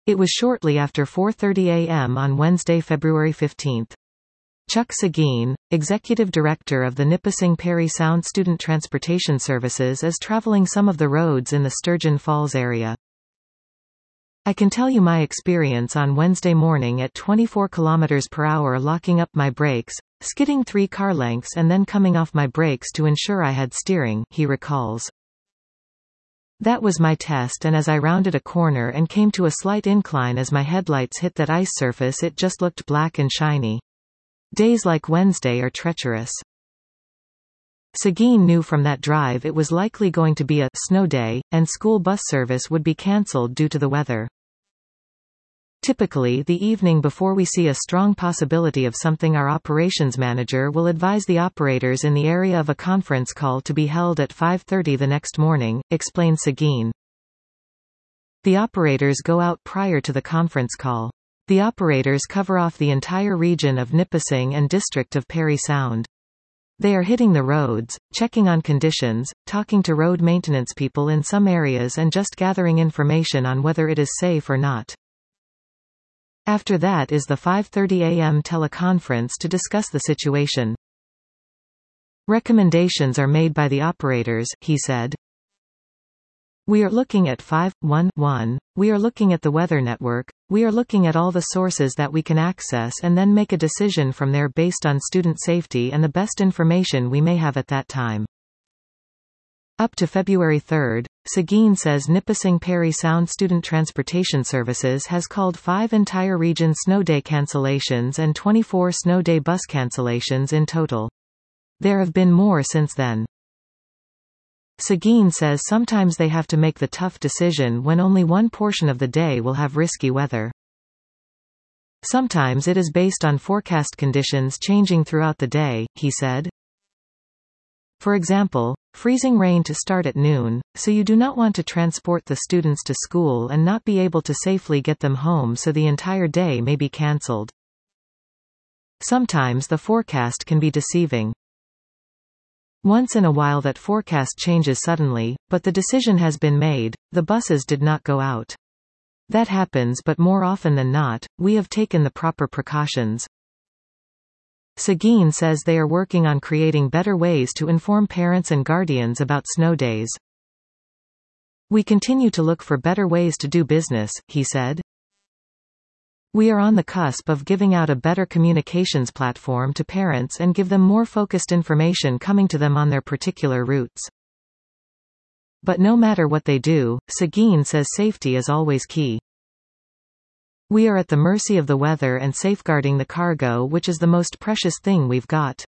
It was shortly after 4:30 a.m. on Wednesday, February 15. Chuck Seguin, executive director of the Nipissing Parry Sound Student Transportation Services, is traveling some of the roads in the Sturgeon Falls area. I can tell you my experience on Wednesday morning at 24 km/h locking up my brakes, skidding 3 car lengths and then coming off my brakes to ensure I had steering, he recalls. That was my test, and as I rounded a corner and came to a slight incline as my headlights hit that ice surface, it just looked black and shiny. Days like Wednesday are treacherous. Seguin knew from that drive it was likely going to be a snow day, and school bus service would be cancelled due to the weather. Typically, the evening before we see a strong possibility of something, our operations manager will advise the operators in the area of a conference call to be held at 5:30 the next morning, explained Seguin. The operators go out prior to the conference call. The operators cover off the entire region of Nipissing and district of Parry Sound. They are hitting the roads, checking on conditions, talking to road maintenance people in some areas, and just gathering information on whether it is safe or not. After that is the 5:30 a.m. teleconference to discuss the situation. Recommendations are made by the operators, he said. We are looking at 5.1.1, we are looking at the weather network, we are looking at all the sources that we can access and then make a decision from there based on student safety and the best information we may have at that time. Up to February 3, Seguin says Nipissing Parry Sound Student Transportation Services has called 5 entire region snow day cancellations and 24 snow day bus cancellations in total. There have been more since then. Seguin says sometimes they have to make the tough decision when only one portion of the day will have risky weather. Sometimes it is based on forecast conditions changing throughout the day, he said. For example, freezing rain to start at noon, so you do not want to transport the students to school and not be able to safely get them home, so the entire day may be cancelled. Sometimes the forecast can be deceiving. Once in a while that forecast changes suddenly, but the decision has been made, the buses did not go out. That happens, but more often than not, we have taken the proper precautions. Seguin says they are working on creating better ways to inform parents and guardians about snow days. We continue to look for better ways to do business, he said. We are on the cusp of giving out a better communications platform to parents and give them more focused information coming to them on their particular routes. But no matter what they do, Seguin says safety is always key. We are at the mercy of the weather and safeguarding the cargo, which is the most precious thing we've got.